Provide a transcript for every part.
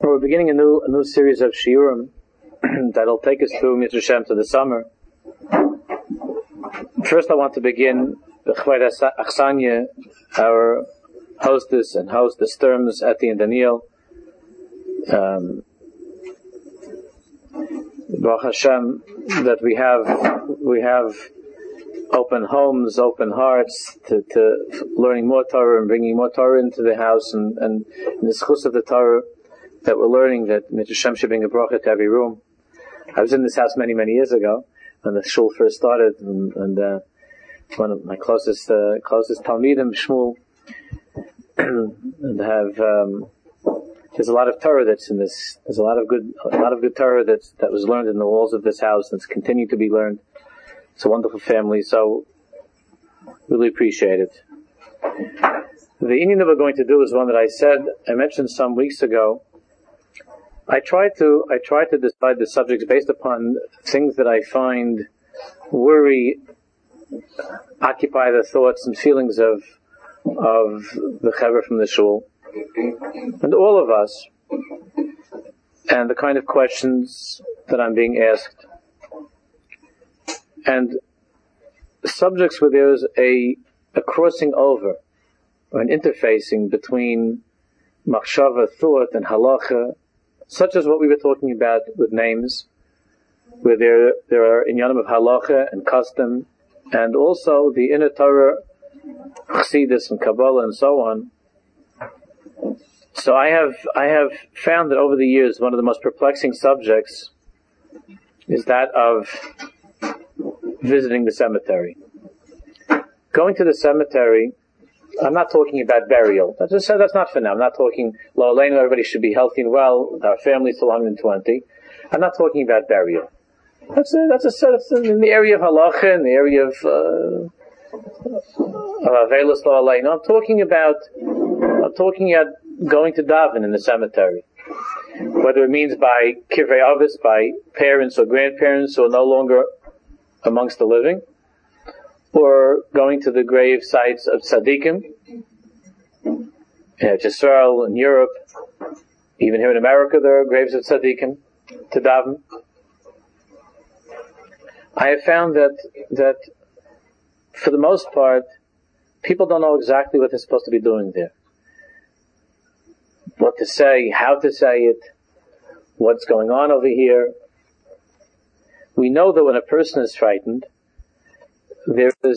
We're beginning a new series of shiurim that'll take us through Mitzvah Shem to the summer. First, I want to begin with Chvayda Achsanya, our hostess and host, the Sturms, Eti and Daniel. Baruch Hashem, that we have open homes, open hearts to learning more Torah and bringing more Torah into the house, and in the schus of the Torah that we're learning, that Mitzvah Shem should bring a bracha to every room. I was in this house many years ago when the shul first started, and one of my closest talmidim, Shmuel, and there's a lot of Torah that's in this. There's a lot of good Torah that was learned in the walls of this house and it's continued to be learned. It's a wonderful family, so really appreciate it. The inyan that we're going to do is one that I mentioned some weeks ago. I try to decide the subjects based upon things that I find worry, occupy the thoughts and feelings of the chaver from the shul, and all of us, and the kind of questions that I'm being asked, and subjects where there's a crossing over, or an interfacing between machshava, thought, and halacha, such as what we were talking about with names, where there are inyanim of halacha and custom, and also the inner Torah, chassidus and Kabbalah and so on. So I have found that over the years one of the most perplexing subjects is that of visiting the cemetery. Going to the cemetery, I'm not talking about burial. That's not for now. I'm not talking, lo aleinu, everybody should be healthy and well, our family's till 120. I'm not talking about burial. That's in the area of halacha, in the area of avelos lo aleinu. I'm talking about going to daven in the cemetery. Whether it means by kivrei avos, by parents or grandparents who are no longer amongst the living, or going to the grave sites of tzaddikim, in Israel, in Europe, even here in America there are graves of tzaddikim to daven. I have found that for the most part, people don't know exactly what they're supposed to be doing there. What to say, how to say it, what's going on over here. We know that when a person is frightened, there is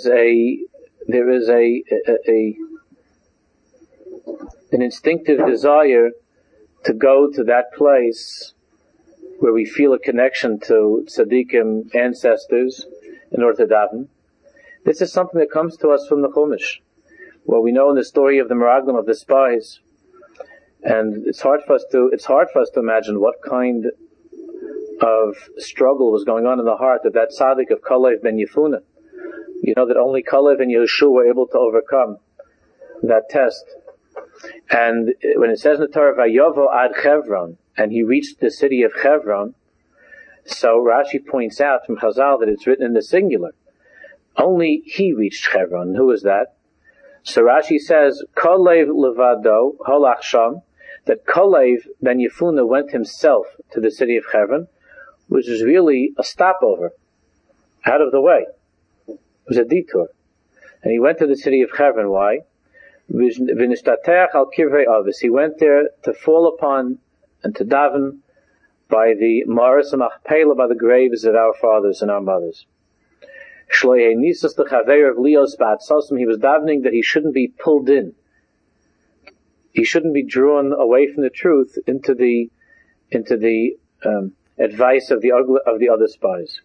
an instinctive desire to go to that place where we feel a connection to tzaddikim, ancestors, in order to daven. This is something that comes to us from the Chumash, where we know in the story of the Meraglim, of the spies, and it's hard for us to imagine what kind of struggle was going on in the heart of that tzaddik of Kalev ben Yefuna. You know that only Kalev and Yehoshua were able to overcome that test. And when it says in the Torah, Vayovo ad Chevron, and he reached the city of Chevron, so Rashi points out from Chazal that it's written in the singular. Only he reached Chevron. Who is that? So Rashi says, Kalev levado holach sham, that Kalev ben Yefuna went himself to the city of Chevron, which is really a stopover, out of the way. It was a detour. And he went to the city of Chevron. Why? V'nishtatech al kirvei avos. He went there to fall upon and to daven by the Maris Machpelah, by the graves of our fathers and our mothers. Shloyei nisas lechaver of Leos ba'atzosim. He was davening that he shouldn't be pulled in. He shouldn't be drawn away from the truth into the advice of the other spies.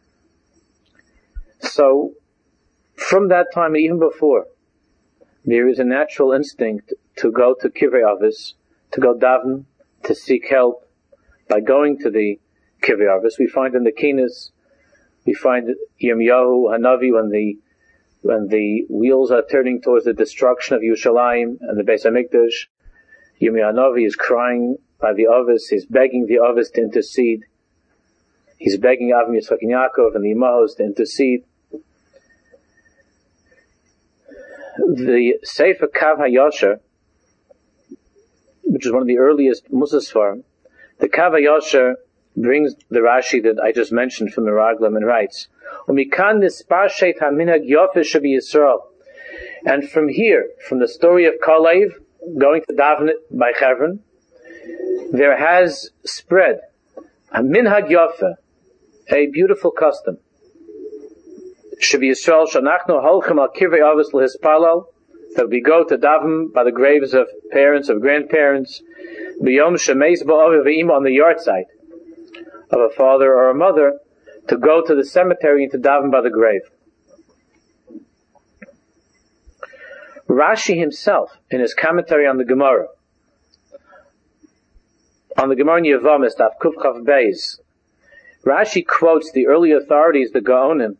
So, from that time, even before, there is a natural instinct to go to kivrei avos, to go daven, to seek help. By going to the kivrei avos, we find in the Kinas, we find Yirmiyahu Hanavi when the wheels are turning towards the destruction of Yerushalayim and the Beis Hamikdash. Yirmiyahu Hanavi is crying by the avos. He's begging the avos to intercede. He's begging Avim Yitzchak and Yaakov and the Imahos to intercede. The Sefer Kav HaYosher which is one of the earliest Musasfarim, the Kav HaYosher brings the Rashi that I just mentioned from the Raglam and writes, "Umikan nispashet haminhag yofe shebi Yisrael." And from here, from the story of Kalev going to daven by Chevron, there has spread a minhag yofe, a beautiful custom. Shebi Yisrael shanachnu holchem al kirvei avos lehispalal, that we go to daven by the graves of parents, of grandparents, b'yom shemeis ba'aviv v'ima, on the yard site of a father or a mother, to go to the cemetery and to daven by the grave. Rashi himself, in his commentary on the Gemara in Yevamos, Daf Kuf Chav Beis, Rashi quotes the early authorities, the Gaonim.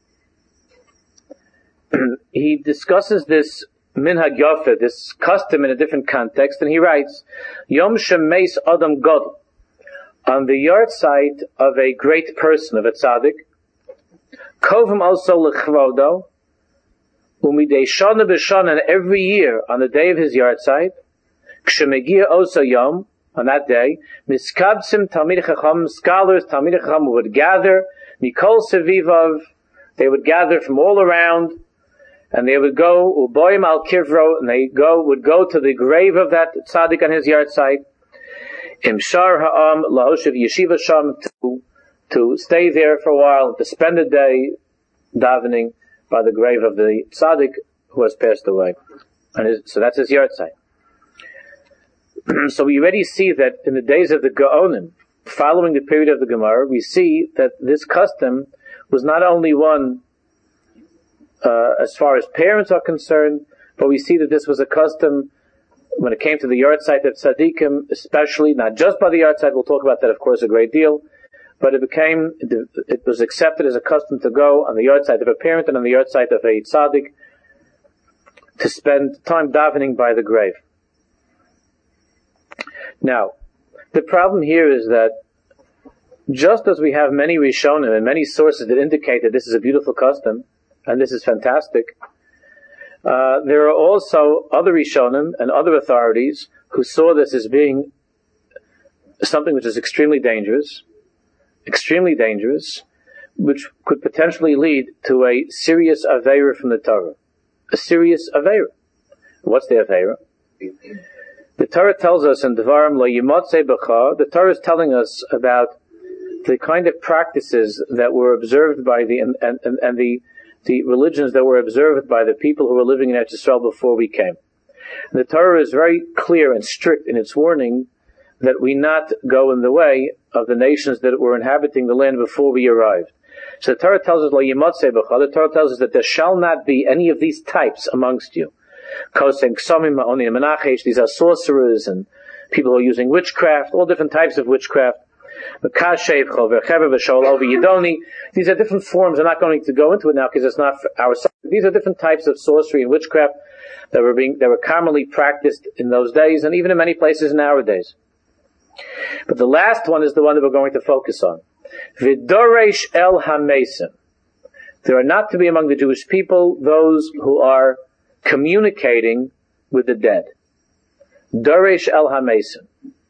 He discusses this minhag yofe, this custom, in a different context, and he writes, Yom shemeis adam gadol, on the yard site of a great person, of a tzaddik, kovim also lechvodo, umidei shana b'shana, and every year on the day of his yard site, kshemegia oso yom, on that day, miskabsim talmidei chacham, scholars, talmidei chacham would gather, mikol sevivav, they would gather from all around, and they would go, uboyim al kivro, and would go to the grave of that tzaddik on his yard site, imshar ha'am lahoshev yeshiva sham, to stay there for a while, to spend a day davening by the grave of the tzaddik who has passed away. So that's his yard site. So we already see that in the days of the Gaonim, following the period of the Gemara, we see that this custom was not only one as far as parents are concerned, but we see that this was a custom when it came to the yard site of tzaddikim, especially, not just by the yard site, we'll talk about that of course a great deal, but it was accepted as a custom to go on the yard site of a parent and on the yard site of a tzaddik to spend time davening by the grave. Now, the problem here is that just as we have many Rishonim and many sources that indicate that this is a beautiful custom, and this is fantastic, there are also other Rishonim and other authorities who saw this as being something which is extremely dangerous, which could potentially lead to a serious Aveira from the Torah. A serious Aveira. What's the Aveira? The Torah tells us in Devarim lo yimotze b'cha, the Torah is telling us about the kind of practices that were observed by the religions that were observed by the people who were living in Eretz Yisrael before we came. And the Torah is very clear and strict in its warning that we not go in the way of the nations that were inhabiting the land before we arrived. So the Torah tells us, the Torah tells us that there shall not be any of these types amongst you. These are sorcerers and people who are using witchcraft, all different types of witchcraft. These are different forms. I'm not going to go into it now because it's not our subject. These are different types of sorcery and witchcraft that were commonly practiced in those days and even in many places nowadays. But the last one is the one that we're going to focus on. V'doresh el hamesim. There are not to be among the Jewish people those who are communicating with the dead. Doresh el hamesim.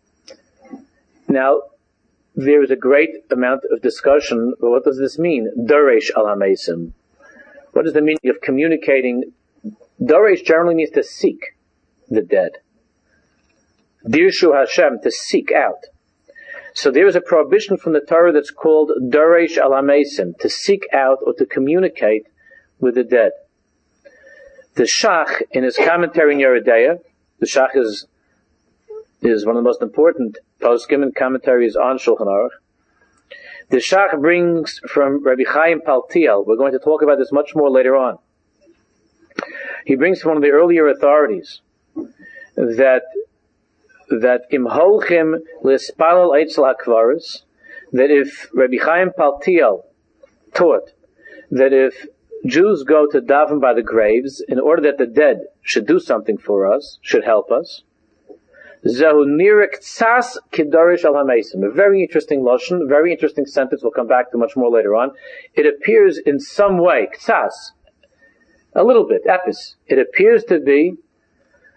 Now, there is a great amount of discussion. But what does this mean? Doresh el hamesim. What is the meaning of communicating? Doresh generally means to seek the dead. Dirshu Hashem, to seek out. So there is a prohibition from the Torah that's called Doresh al Hamesim, to seek out or to communicate with the dead. The Shach, in his commentary in Yeridea, the Shach is one of the most important poskim and commentaries on Shulchan Aruch. The Shach brings from Rabbi Chaim Paltiel, we're going to talk about this much more later on. He brings from one of the earlier authorities that imholchim l'spalal eitzel akvaris, that if Rabbi Chaim Paltiel taught that if Jews go to daven by the graves in order that the dead should do something for us, should help us, zehu nirek tzas kidarish al hamesim. A very interesting lashon, very interesting sentence. We'll come back to much more later on. It appears in some way, tzas, a little bit, epis. It appears to be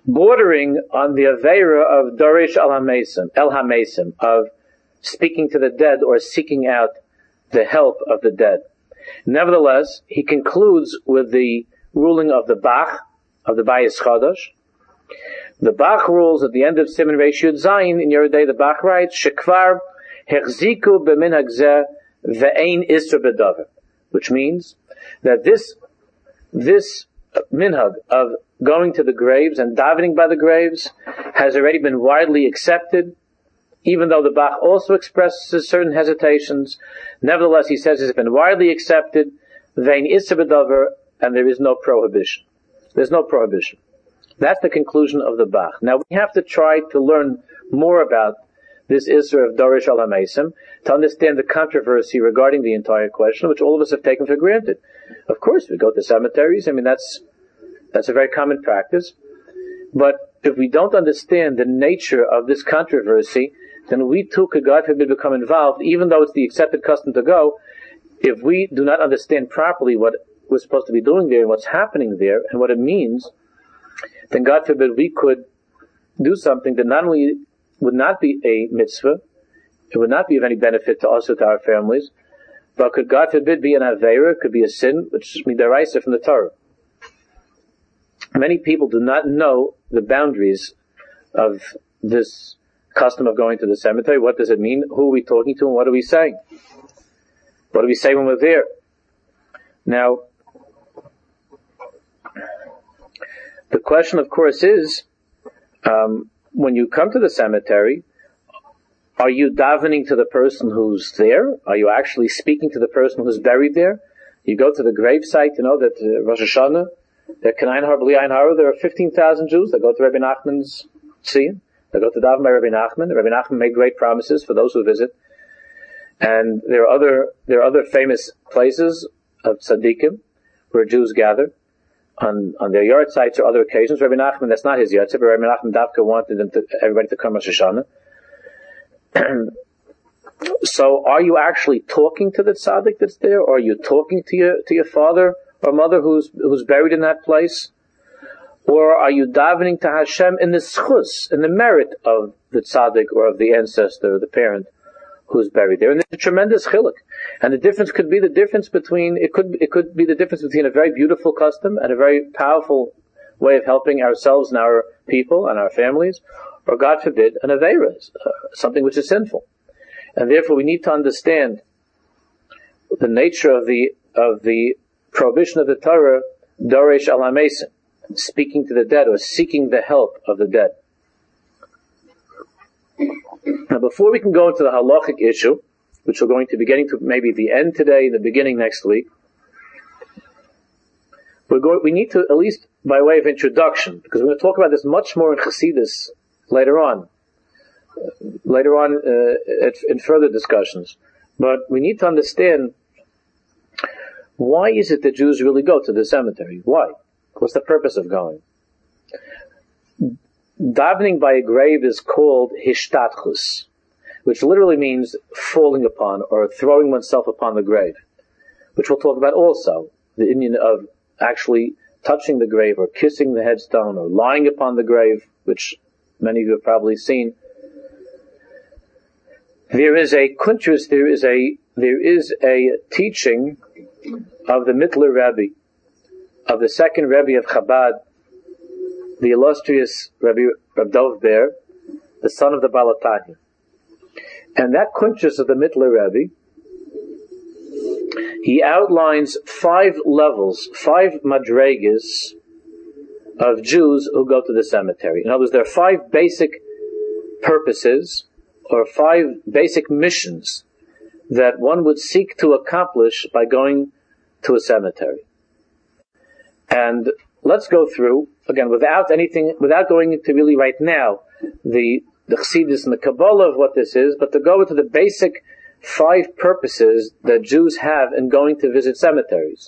bordering on the Aveira of Dorish El Hamesim, of speaking to the dead or seeking out the help of the dead. Nevertheless, he concludes with the ruling of the Bach, of the Bayis Chodosh. The Bach rules at the end of Siman Reish Yud Zayin, in Yeridei, the Bach writes, Shekvar hechziku b'minhag zeh ve'ein isra b'davar, which means that this minhag of going to the graves and davening by the graves has already been widely accepted, even though the Bach also expresses certain hesitations. Nevertheless, he says it's been widely accepted, ve'ein isra b'davar, and there is no prohibition. There's no prohibition. That's the conclusion of the Bach. Now we have to try to learn more about this Isra of Dorish Al HaMesim to understand the controversy regarding the entire question, which all of us have taken for granted. Of course, we go to cemeteries. I mean, that's a very common practice. But if we don't understand the nature of this controversy, then we too could, God forbid, become involved, even though it's the accepted custom to go. If we do not understand properly what we're supposed to be doing there and what's happening there and what it means, then God forbid we could do something that not only would not be a mitzvah, it would not be of any benefit to us or to our families, but could, God forbid, be an aveira, could be a sin, which is midaraisa from the Torah. Many people do not know the boundaries of this custom of going to the cemetery. What does it mean? Who are we talking to and what are we saying? What do we say when we're there? Now, the question, of course, is, when you come to the cemetery, are you davening to the person who's there? Are you actually speaking to the person who's buried there? You go to the gravesite, that Rosh Hashanah, that K'nayin Har B'li Ayin Hara, there are 15,000 Jews that go to Rabbi Nachman's Tziyun. They go to daven by Rabbi Nachman. Rabbi Nachman made great promises for those who visit. And there are other famous places of tzaddikim where Jews gather on their yard sites or other occasions. Rabbi Nachman, that's not his yard site, but Rabbi Nachman Davka wanted everybody to come Rosh Hashanah. So are you actually talking to the tzaddik that's there? Or are you talking to your father or mother who's buried in that place? Or are you davening to Hashem in the schus, in the merit of the tzaddik or of the ancestor or the parent who's buried there? And there's a tremendous chiluk. And the difference could be the difference between a very beautiful custom and a very powerful way of helping ourselves and our people and our families, or God forbid, an aveira, something which is sinful. And therefore we need to understand the nature of the prohibition of the Torah, Doresh Al HaMesim, speaking to the dead or seeking the help of the dead. Now, before we can go into the halachic issue, which we're going to be getting to maybe the end today, the beginning next week, we need to, at least by way of introduction, because we're going to talk about this much more in Chassidus later on in further discussions. But we need to understand, why is it that Jews really go to the cemetery? Why? What's the purpose of going? Davening by a grave is called hishtadchus, which literally means falling upon or throwing oneself upon the grave, which we'll talk about also. The Indian of actually touching the grave or kissing the headstone or lying upon the grave, which many of you have probably seen. There is a kuntris, there is a teaching of the Mittler Rebbe, of the second Rebbe of Chabad, the illustrious Rabbi Dov Ber, the son of the Baal HaTanya. And that kuntris of the Mittler Rebbe, he outlines 5 levels, 5 madregas of Jews who go to the cemetery. In other words, there are 5 basic purposes, or 5 basic missions that one would seek to accomplish by going to a cemetery. And let's go through, again, without going into really right now, the Chassidus and the Kabbalah of what this is, but to go into the basic 5 purposes that Jews have in going to visit cemeteries.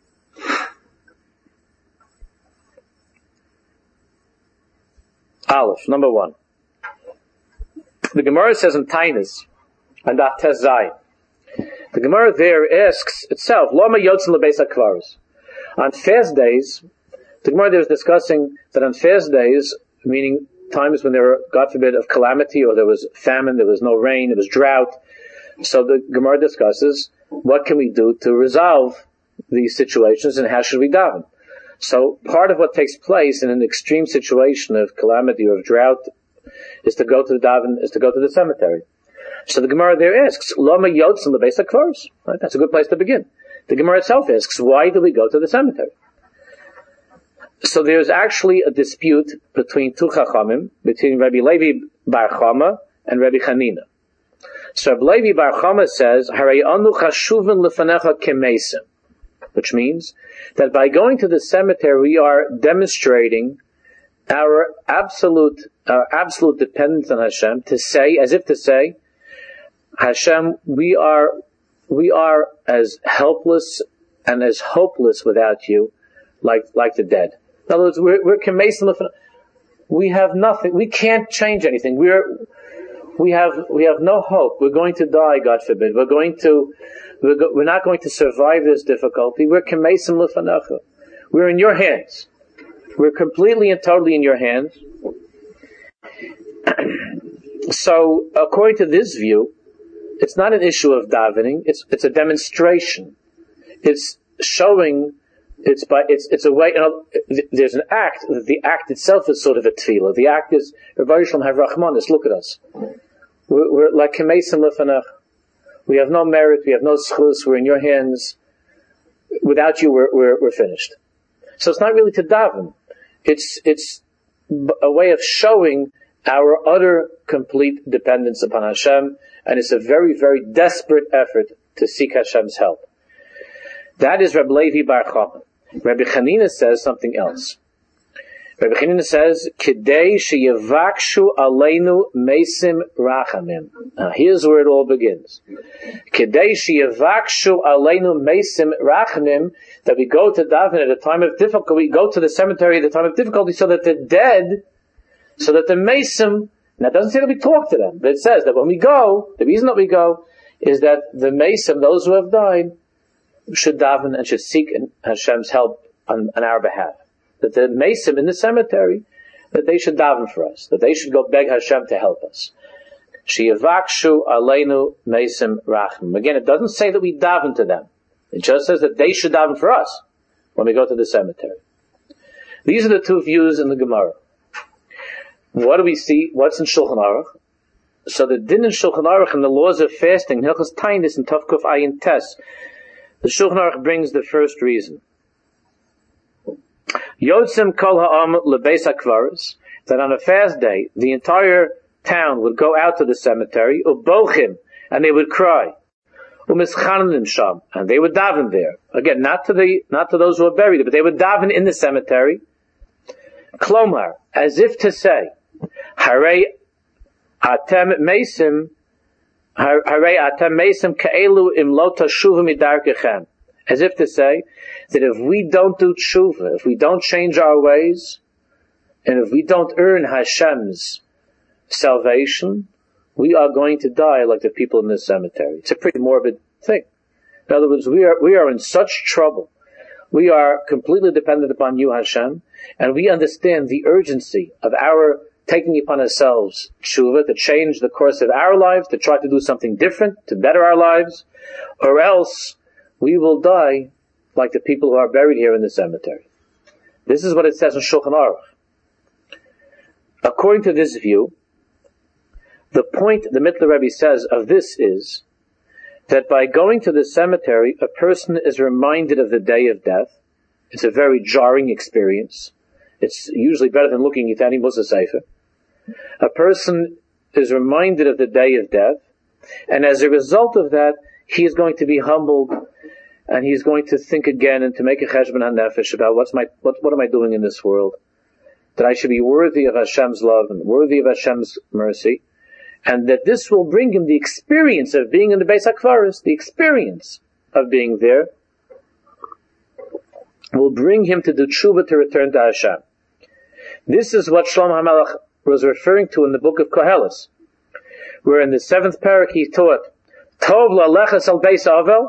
Aleph, number 1. The Gemara says in Tainis, and that Tezai. The Gemara there asks itself, Lama Yotzin Lebeis HaKvaros. On fast days, the Gemara there is discussing that on fast days, meaning times when there were, God forbid, of calamity, or there was famine, there was no rain, there was drought. So the Gemara discusses what can we do to resolve these situations and how should we daven. So part of what takes place in an extreme situation of calamity or of drought is to go to the daven, is to go to the cemetery. So the Gemara there asks, Lama Yotzim Lebeis HaKvaros. Right? That's a good place to begin. The Gemara itself asks, why do we go to the cemetery? So there's actually a dispute between two Chachamim, between Rabbi Levi Bar Chama and Rabbi Chanina. So Rabbi Levi Bar Chama says, Harei anu chashuvin lefanecha kemeisim, which means that by going to the cemetery we are demonstrating our absolute dependence on Hashem, to say, as if to say, Hashem, we are as helpless and as hopeless without you, like the dead. In other words, we're kemeisim. We have nothing. We can't change anything. We have no hope. We're going to die, God forbid. We're not going to survive this difficulty. We're kemeisim lefanecha. We're in your hands. We're completely and totally in your hands. So, according to this view, it's not an issue of davening. It's a demonstration. It's showing. It's a way. There's an act. The act itself is sort of a tefillah. The act is Rebbeinu Shalom have Rachmanis. Look at us. We're like kemeisim lefanach. We have no merit. We have no schus. We're in your hands. Without you, we're finished. So it's not really to daven. It's a way of showing our utter, complete dependence upon Hashem, and it's a very, very desperate effort to seek Hashem's help. That is Rabbi Levi Bar Chama. Rabbi Chanina says something else. Rabbi Chanina says, "Kidei sheyevakshu aleinu meisim rachamim." Now, here's where it all begins. Kidei sheyevakshu aleinu meisim rachamim, that we go to daven at a time of difficulty, we go to the cemetery at a time of difficulty, so that the dead, so that the meisim, now it doesn't say that we talk to them, but it says that when we go, the reason that we go is that the meisim, those who have died, should daven and should seek Hashem's help on our behalf. That the meisim in the cemetery, that they should daven for us, that they should go beg Hashem to help us. Sheyevakshu aleinu meisim rachim. Again, it doesn't say that we daven to them. It just says that they should daven for us when we go to the cemetery. These are the two views in the Gemara. What do we see? What's in Shulchan Aruch? So the din in Shulchan Aruch and the laws of fasting, Hilchos Tainis and Tavkuf Ayin Tes, the Shulchan Aruch brings the first reason. Yotzim kol ha'am lebeis hakvaros, that on a fast day, the entire town would go out to the cemetery, ubochim, and they would cry, umischanim sham, and they would daven there. Again, not to those who are buried, but they would daven in the cemetery. Klomar, as if to say, Harei atem meisim ka'elu im lo tashuva midarkechem. As if to say that if we don't do tshuva, if we don't change our ways, and if we don't earn Hashem's salvation, we are going to die like the people in this cemetery. It's a pretty morbid thing. In other words, we are in such trouble. We are completely dependent upon you, Hashem, and we understand the urgency of our taking upon ourselves tshuva, to change the course of our lives, to try to do something different, to better our lives, or else we will die like the people who are buried here in the cemetery. This is what it says in Shulchan Aruch. According to this view, the point the Mittler Rebbe says of this is that by going to the cemetery, a person is reminded of the day of death. It's a very jarring experience. It's usually better than looking at any Musa Sefer. A person is reminded of the day of death, and as a result of that, he is going to be humbled, and he's going to think again and to make a cheshbon hanefesh about what am I doing in this world? That I should be worthy of Hashem's love and worthy of Hashem's mercy, and that this will bring him the experience of being in the Beis HaKvaros, the experience of being there, will bring him to do tshuva, to return to Hashem. This is what Shlomo HaMelech was referring to in the book of Koheles, where in the 7th parak he taught, Tov la'leches al beis avel,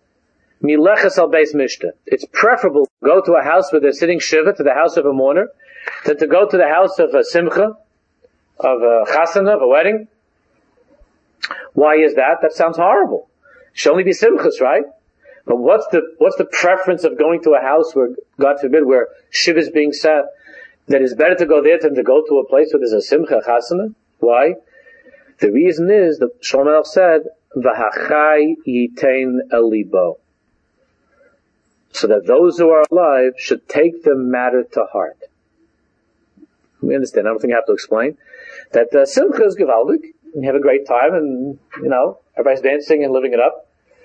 mileches al beis mishta. It's preferable to go to a house where they're sitting shiva, to the house of a mourner, than to go to the house of a simcha, of a chasana, of a wedding. Why is that? That sounds horrible. It should only be simchas, right? But what's the preference of going to a house where, God forbid, where shiva is being said? That it's better to go there than to go to a place where there's a simcha chasana? Why? The reason is that Shlomo Melech said, "V'hachai yitein el libo," so that those who are alive should take the matter to heart. We understand. I don't think I have to explain that simcha is gewaldig. You have a great time, and everybody's dancing and living it up.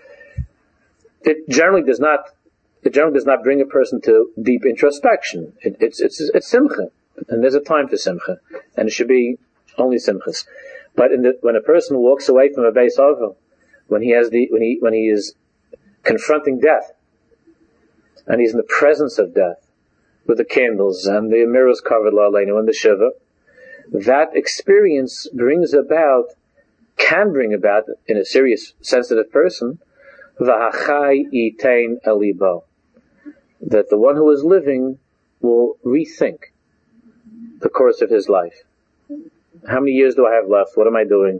It generally does not bring a person to deep introspection. It's simcha, and there's a time for simcha, and it should be only simchas. But when a person walks away from a beis ovel, when he is confronting death, and he's in the presence of death, with the candles and the mirrors covered la'aleinu and the shiva, that experience can bring about in a serious, sensitive person, v'hachai yitein el libo, that the one who is living will rethink the course of his life. How many years do I have left? What am I doing?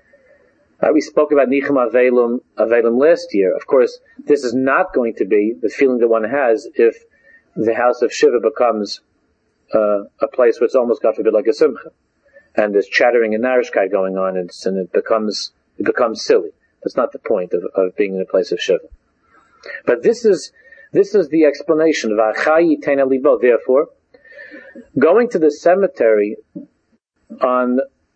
We spoke about Nicham Avelim last year. Of course, this is not going to be the feeling that one has if the house of Shiva becomes a place where it's almost, God forbid, like a simcha, and there's chattering and narishkeit going on, and it becomes silly. That's not the point of being in a place of Shiva. But this is the explanation of Achai Yitein el libo. Therefore, going to the cemetery on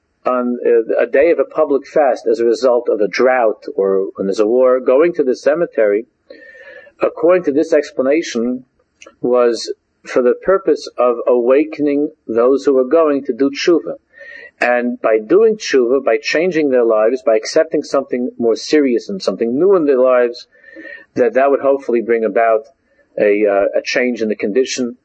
a day of a public fast as a result of a drought or when there's a war, going to the cemetery, according to this explanation, was for the purpose of awakening those who are going to do tshuva. And by doing tshuva, by changing their lives, by accepting something more serious and something new in their lives, that would hopefully bring about a change in the condition,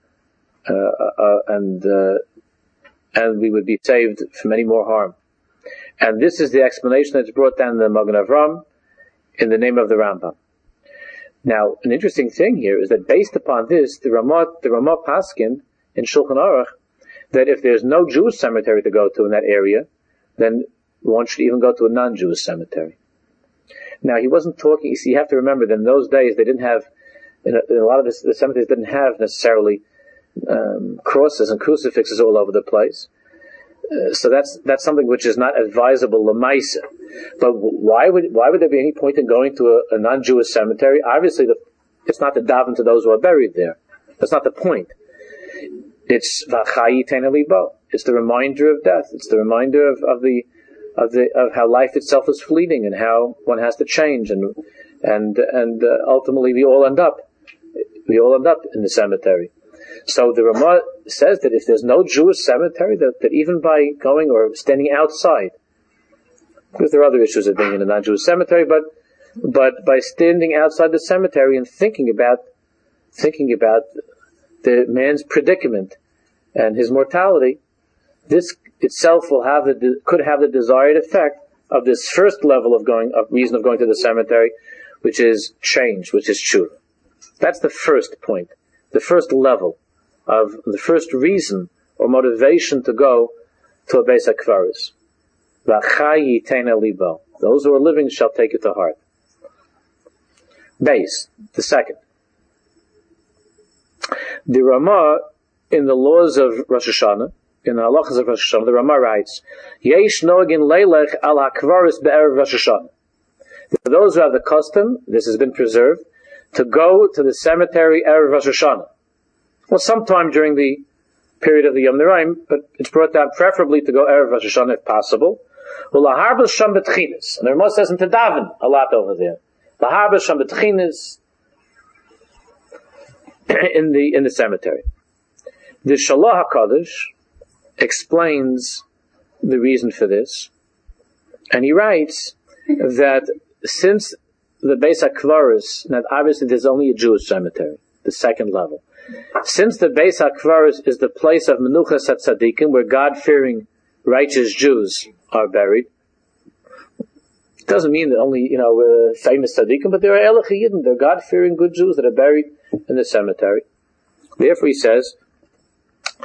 and we would be saved from any more harm. And this is the explanation that's brought down in the Magen Avram in the name of the Rambam. Now, an interesting thing here is that based upon this, the Ramah Paskin in Shulchan Aruch, that if there's no Jewish cemetery to go to in that area, then one should even go to a non-Jewish cemetery. Now, he wasn't talking, you see, you have to remember that in those days they didn't have, in a lot of the cemeteries didn't have necessarily crosses and crucifixes all over the place. So that's something which is not advisable lemaisa. But why would there be any point in going to a non-Jewish cemetery? Obviously, it's not to daven to those who are buried there. That's not the point. It's v'achai yitein el libo. It's the reminder of death. It's the reminder of how life itself is fleeting and how one has to change, and ultimately we all end up in the cemetery. So the Ramah says that if there's no Jewish cemetery, that even by going or standing outside, because there are other issues of being in a non-Jewish cemetery, but by standing outside the cemetery and thinking about the man's predicament and his mortality, this itself could have the desired effect of this first level of reason of going to the cemetery, which is change, which is tshuva. That's the first point, the first level of the first reason or motivation to go to a Beis HaKvaros. V'achai yitein el libo. Those who are living shall take it to heart. Beis, the second. The Ramah, in the laws of Rosh Hashanah, in the halachas of Rosh Hashanah, the Ramah writes, Yesh noagin leilech al hakvaris be'erev Rosh Hashanah. For those who have the custom, this has been preserved, to go to the cemetery erev Rosh Hashanah. Well, sometime during the period of the Yom Neraim, but it's brought down preferably to go erev Rosh Hashanah if possible. Well, laharbas sham betchinas, and the Ramah says in Tadaven a lot over there. Laharbas sham betchinas in the cemetery. The Shalah HaKadosh explains the reason for this, and he writes that since the Beis HaKvaros, now obviously there's only a Jewish cemetery, the second level. Since the Beis HaKvaros is the place of Menuchas HaTzadikim, where God-fearing righteous Jews are buried, it doesn't mean that only, famous Tzadikim, but there are Elach Yidden, there are God-fearing good Jews that are buried in the cemetery. Therefore he says,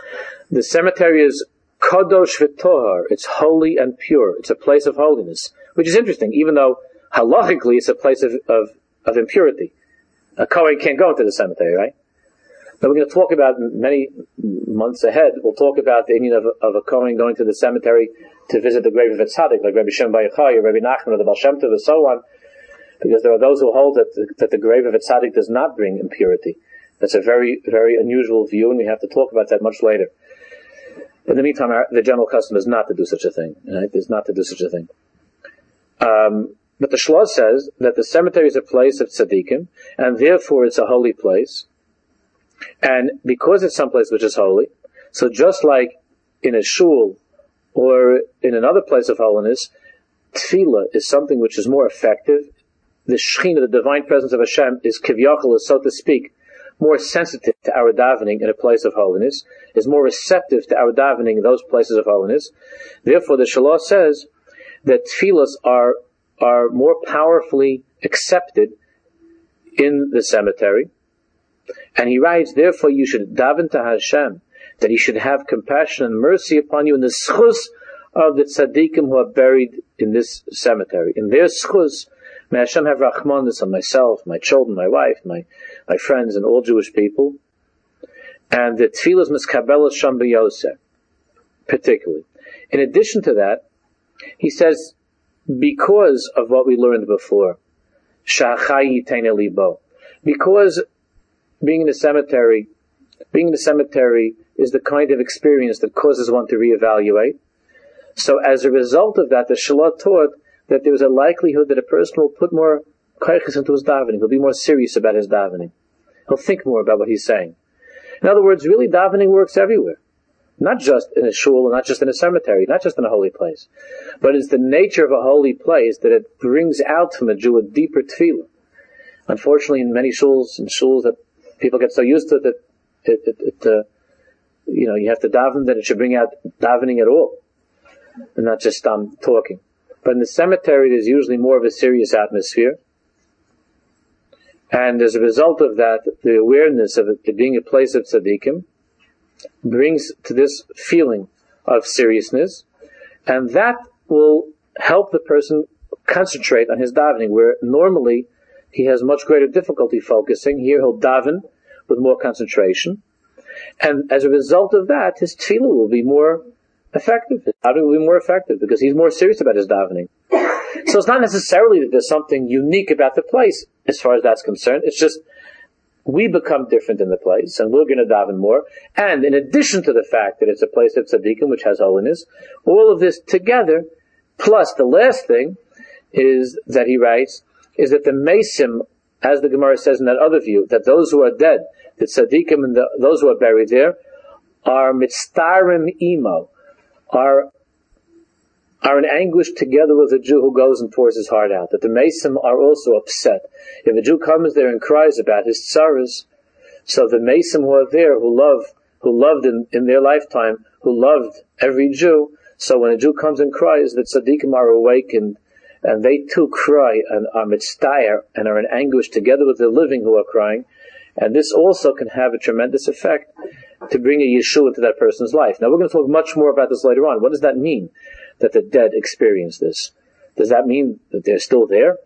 The cemetery is kadosh v'tohar. It's holy and pure. It's a place of holiness, which is interesting, even though halachically it's a place of impurity. A Kohen can't go into the cemetery, right? But we're going to talk about many months ahead. We'll talk about the Indian of a Kohen going to the cemetery to visit the grave of a tzaddik, like Rabbi Shem Bar Yochai or Rabbi Nachman or the Baal Shem Tov and so on, because there are those who hold that the grave of a tzaddik does not bring impurity. That's a very, very unusual view, and we have to talk about that much later. In the meantime, the general custom is not to do such a thing. Right? Is not to do such a thing. But the Shlosh says that the cemetery is a place of tzaddikim, and therefore it's a holy place. And because it's someplace which is holy, so just like in a shul or in another place of holiness, tefillah is something which is more effective. The Shekhinah, the divine presence of Hashem, is kivyachol, so to speak, more sensitive to our davening in a place of holiness, is more receptive to our davening in those places of holiness. Therefore, the Shlosh says that tefillahs are more powerfully accepted in the cemetery. And he writes, therefore you should daven to Hashem, that he should have compassion and mercy upon you in the schus of the tzaddikim who are buried in this cemetery. In their schus, may Hashem have rachmanis on myself, my children, my wife, my friends, and all Jewish people. And the tefillas miskabelas sham b'yoseh, particularly. In addition to that, he says, because of what we learned before, sha'achai yitein libo, because being in the cemetery is the kind of experience that causes one to reevaluate. So as a result of that, the Shlosh taught that there was a likelihood that a person will put more kaiches into his davening. He'll be more serious about his davening. He'll think more about what he's saying. In other words, really davening works everywhere. Not just in a shul, not just in a cemetery, not just in a holy place. But it's the nature of a holy place that it brings out from a Jew a deeper tefillah. Unfortunately, in many shuls that people get so used to that you have to daven that it should bring out davening at all, and not just talking. But in the cemetery, there's usually more of a serious atmosphere, and as a result of that, the awareness of it being a place of tzaddikim brings to this feeling of seriousness, and that will help the person concentrate on his davening, where normally he has much greater difficulty focusing. Here he'll daven with more concentration, and as a result of that, his tefillah will be more effective. His davening will be more effective because he's more serious about his davening. So it's not necessarily that there's something unique about the place as far as that's concerned. It's just we become different in the place, and we're going to daven more. And in addition to the fact that it's a place of tzaddikim, which has holiness, all of this together, plus the last thing is that he writes, is that the mesim, as the Gemara says in that other view, that those who are dead, the tzaddikim and those who are buried there, are mitztarim imo, are in anguish together with a Jew who goes and pours his heart out. That the mesim are also upset. If a Jew comes there and cries about his tzaras, so the mesim who are there, who loved in their lifetime, who loved every Jew, so when a Jew comes and cries, the tzaddikim are awakened, and they too cry and are mitztayer and are in anguish together with the living who are crying. And this also can have a tremendous effect to bring a Yeshua into that person's life. Now we're going to talk much more about this later on. What does that mean, that the dead experience this? Does that mean that they're still there?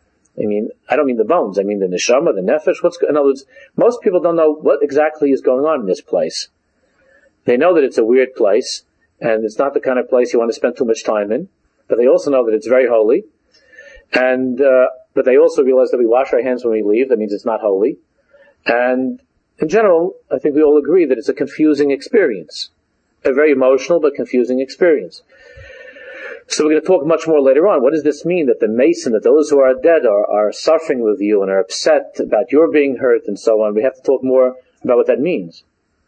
I don't mean the bones. I mean the neshama, the nefesh. In other words, most people don't know what exactly is going on in this place. They know that it's a weird place, and it's not the kind of place you want to spend too much time in. But they also know that it's very holy. And but they also realize that we wash our hands when we leave. That means it's not holy. And in general, I think we all agree that it's a confusing experience. A very emotional but confusing experience. So we're going to talk much more later on. What does this mean, that the mason, that those who are dead are suffering with you and are upset about your being hurt and so on? We have to talk more about what that means.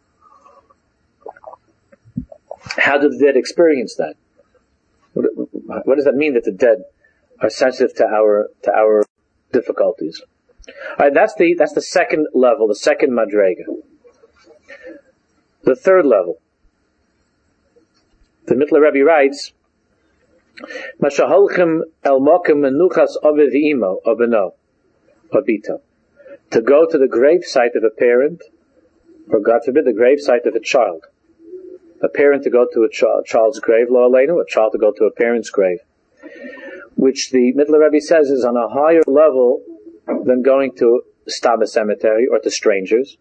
How do the dead experience that? What does that mean, that the dead are sensitive to our difficulties? All right, that's the second level, the second madrega. The third level. The Mittler Rebbe writes, Mashaholchem el mokem menuchas ovid imo obeno obito, to go to the grave site of a parent, or God forbid, the grave site of a child. a parent to go to a child's grave, lo aleinu, a child to go to a parent's grave, which the Mittler Rebbe says is on a higher level than going to a cemetery or to strangers.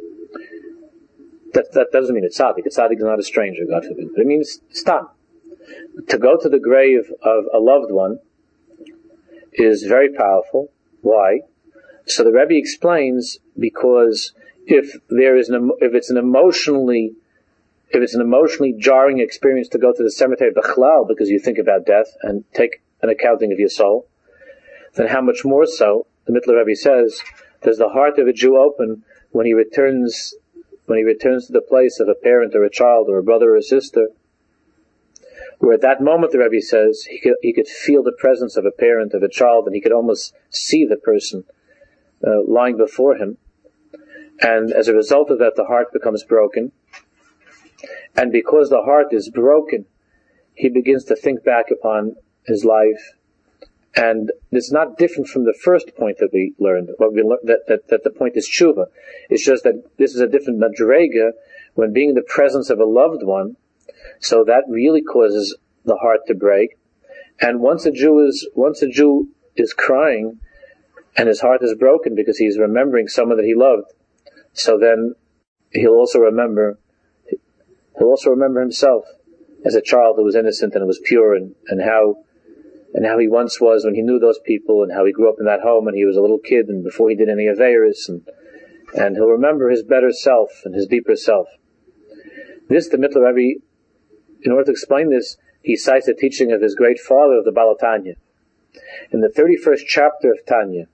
That doesn't mean it's tzaddik. A tzaddik is not a stranger, God forbid. But it means stam. To go to the grave of a loved one is very powerful. Why? So the Rebbe explains, because if it's an emotionally jarring experience to go to the cemetery b'chlal because you think about death and take an accounting of your soul, then how much more so, the Mittler Rebbe says, does the heart of a Jew open when he returns to the place of a parent or a child or a brother or a sister, where at that moment, the Rebbe says, he could feel the presence of a parent, of a child, and he could almost see the person lying before him. And as a result of that, the heart becomes broken. And because the heart is broken, he begins to think back upon his life. And it's not different from the first point that we learned, that the point is tshuva. It's just that this is a different madrega when being in the presence of a loved one. So that really causes the heart to break. And once a Jew is crying and his heart is broken because he's remembering someone that he loved, so then he'll also remember himself as a child who was innocent and was pure, and how he once was when he knew those people, and how he grew up in that home and he was a little kid and before he did any Averis, and he'll remember his better self and his deeper self. This, the Mittler Rebbe, in order to explain this, he cites the teaching of his great father, of the Baal Tanya. In the 31st chapter of Tanya,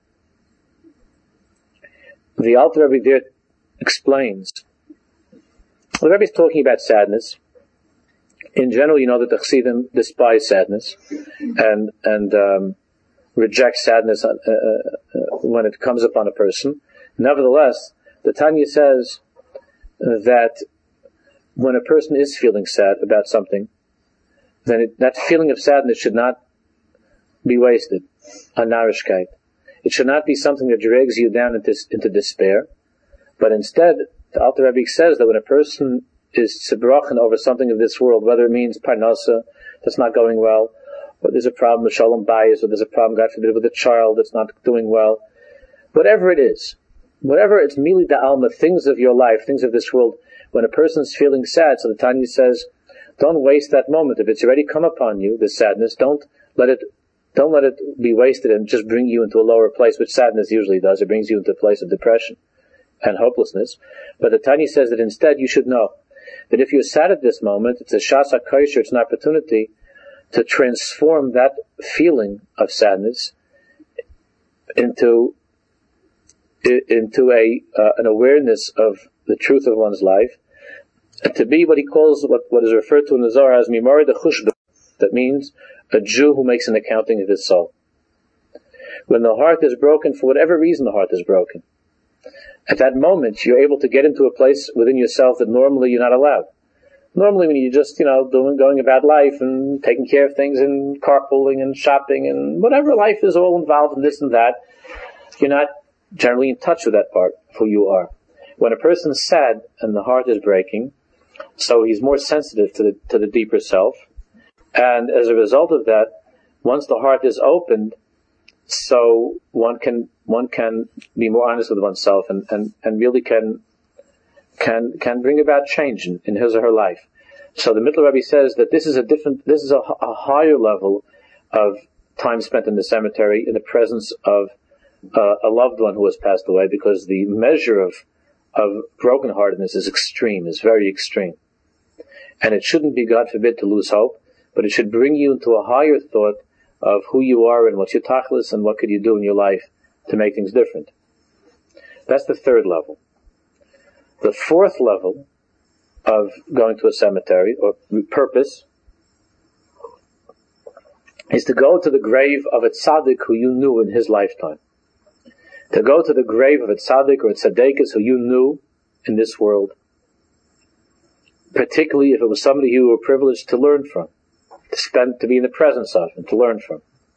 the Alter Rebbe there explains, the Rebbe is talking about sadness. In general, you know that the Chassidim despise sadness and reject sadness when it comes upon a person. Nevertheless, the Tanya says that when a person is feeling sad about something, then that feeling of sadness should not be wasted on narishkeit. It should not be something that drags you down into despair, but instead, the Alter Rebbe says that when a person is tzibrochen over something of this world, whether it means parnasa that's not going well, or there's a problem with shalom bayis, or there's a problem, God forbid, with a child that's not doing well, whatever it is, whatever it's mili da'alma, things of your life, things of this world, when a person's feeling sad, so the Tanya says, don't waste that moment. If it's already come upon you, this sadness, don't let it be wasted and just bring you into a lower place, which sadness usually does. It brings you into a place of depression and hopelessness. But the Tanya says that instead you should know that if you're sad at this moment, it's a shas hakosher, it's an opportunity to transform that feeling of sadness into an awareness of the truth of one's life, and to be what he calls, what is referred to in the Zohar as mimari de chushba. That means a Jew who makes an accounting of his soul. When the heart is broken, for whatever reason the heart is broken, at that moment you're able to get into a place within yourself that normally you're not allowed. Normally when you're just, going about life and taking care of things and carpooling and shopping and whatever life is all involved in this and that, you're not generally in touch with that part of who you are. When a person is sad and the heart is breaking, so he's more sensitive to the deeper self, and as a result of that, once the heart is opened, so one can be more honest with oneself and really can bring about change in his or her life. So the Mittler Rebbe says that this is a higher level of time spent in the cemetery in the presence of a loved one who has passed away, because the measure of brokenheartedness is extreme, is very extreme. And it shouldn't be, God forbid, to lose hope, but it should bring you into a higher thought of who you are and what's your tachlis and what could you do in your life to make things different. That's the third level. The fourth level of going to a cemetery, or purpose, is to go to the grave of a tzaddik who you knew in his lifetime. To go to the grave of a tzaddik or a tzaddikus who you knew in this world, particularly if it was somebody you were privileged to learn from, to be in the presence of, and to learn from.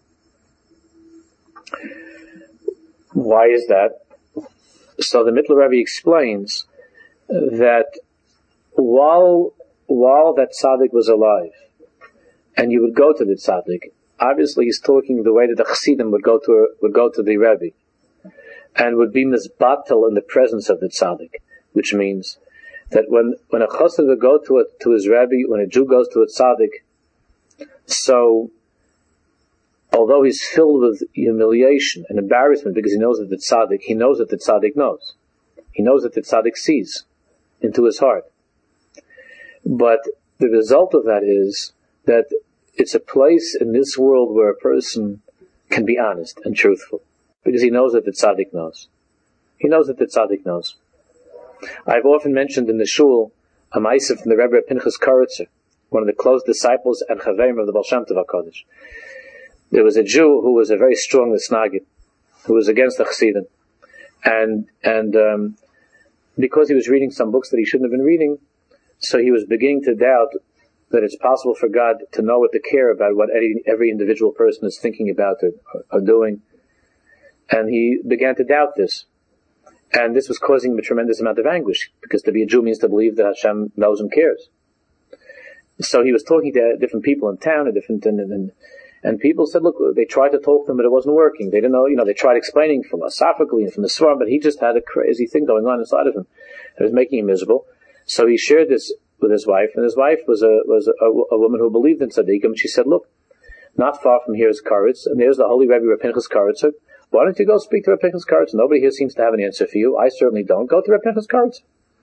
Why is that? So the Mittler Rebbe explains that while while that tzaddik was alive, and you would go to the tzaddik, obviously he's talking the way that the chassidim would go to the Rebbe, and would be misbatel in the presence of the tzaddik, which means that when a chassid would go to his Rebbe, when a Jew goes to a tzaddik, so although he's filled with humiliation and embarrassment because he knows that the tzaddik knows. He knows that the tzaddik sees into his heart. But the result of that is that it's a place in this world where a person can be honest and truthful, because he knows that the tzaddik knows. He knows that the tzaddik knows. I've often mentioned in the shul a ma'aseh from the Rebbe Pinchas Karitzer, one of the close disciples and chaverim of the Baal Shem Tov HaKadosh. There was a Jew who was a very strong Nisnagid, who was against the Chassidim, and because he was reading some books that he shouldn't have been reading, so he was beginning to doubt that it's possible for God to know what to care about what every individual person is thinking about or doing. And he began to doubt this. And this was causing him a tremendous amount of anguish, because to be a Jew means to believe that Hashem knows and cares. So he was talking to different people in town, and people said, look, they tried to talk to him, but it wasn't working. They didn't know, they tried explaining philosophically and from the Svarim, but he just had a crazy thing going on inside of him. It was making him miserable. So he shared this with his wife, and his wife was a woman who believed in tzaddikim, and she said, look, not far from here is Karitz, and there's the holy Rebbe Reb Pinchas Karitzer. Why don't you go speak to Reb Pinchas Karitzer? Nobody here seems to have an answer for you. I certainly don't. Go to Reb Pinchas Karitzer.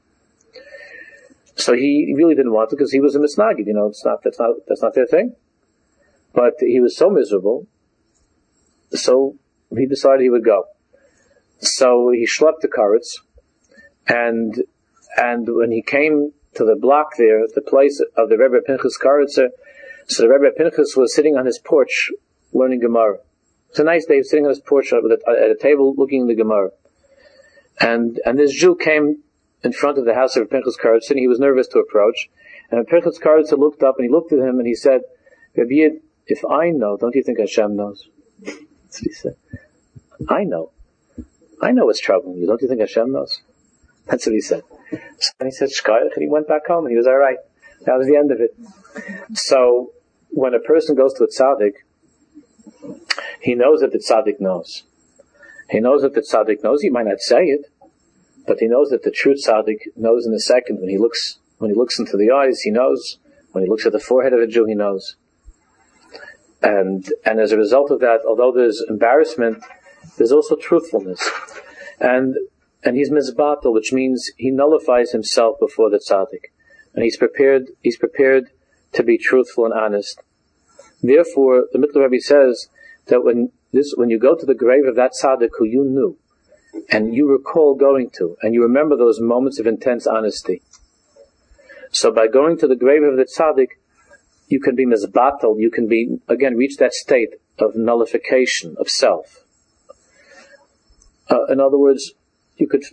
So he really didn't want to, because he was a misnagid, that's not their thing. But he was so miserable, so he decided he would go. So he schlepped to Karitz, and when he came to the block there, the place of the Rebbe Pinchas Karitzer, so the Rebbe Pinchas was sitting on his porch learning Gemara. It's a nice day, sitting on his porch at a table looking at the Gemara. And this Jew came in front of the house of Pinchas Karitzer, and he was nervous to approach. And Pinchas Karitzer looked up, and he looked at him, and he said, Rabbi Yid, if I know, don't you think Hashem knows? That's what he said. I know what's troubling you. Don't you think Hashem knows? That's what he said. So he said, Shkayach, and he went back home, and he was alright. That was the end of it. So, when a person goes to a tzaddik, he knows that the tzaddik knows. He knows that the tzaddik knows. He might not say it, but he knows that the true tzaddik knows in a second. When he looks into the eyes, he knows. When he looks at the forehead of a Jew, he knows. And as a result of that, although there's embarrassment, there's also truthfulness. And he's mizbatel, which means he nullifies himself before the tzaddik. And he's prepared to be truthful and honest. Therefore, the Mittler Rebbe says that when you go to the grave of that tzaddik who you knew, and you recall going to, and you remember those moments of intense honesty. So by going to the grave of the tzaddik, you can be mizbatel, you can be, again, reach that state of nullification of self. In other words, you could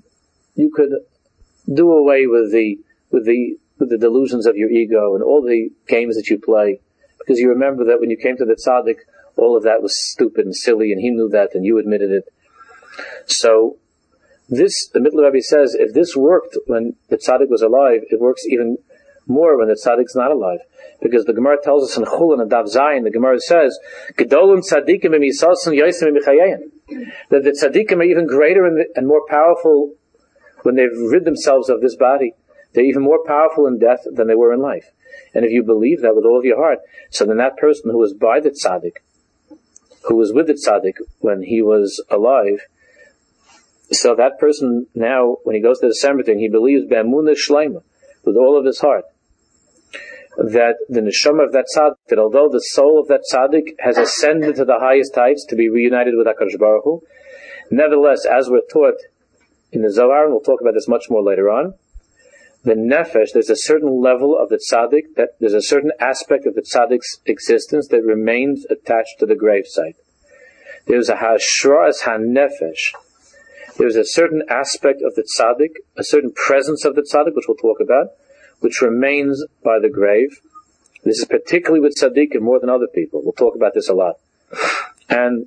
do away with the delusions of your ego and all the games that you play, because you remember that when you came to the tzaddik, all of that was stupid and silly, and he knew that, and you admitted it. So, the Mittler Rebbe says, if this worked when the tzaddik was alive, it works even more when the tzaddik's not alive. Because the Gemara tells us in Chulin and Daf Zayin, the Gemara says, Gedolun tzaddikim b'misasim yosim b'michayein, that the tzaddikim are even greater and more powerful when they've rid themselves of this body. They're even more powerful in death than they were in life. And if you believe that with all of your heart, so then that person who was by the tzaddik, who was with the tzaddik when he was alive, so that person now, when he goes to the cemetery, and he believes be'emunah shleima, with all of his heart, that the neshama of that tzaddik, that although the soul of that tzaddik has ascended to the highest heights to be reunited with HaKadosh Baruch Hu, nevertheless, as we're taught in the Zohar, and we'll talk about this much more later on, the nefesh, there's a certain level of the tzaddik, that there's a certain aspect of the tzaddik's existence that remains attached to the gravesite. There's a hashras ha-nefesh. There's a certain aspect of the tzaddik, a certain presence of the tzaddik, which we'll talk about, which remains by the grave. This is particularly with tzaddikim more than other people. We'll talk about this a lot. And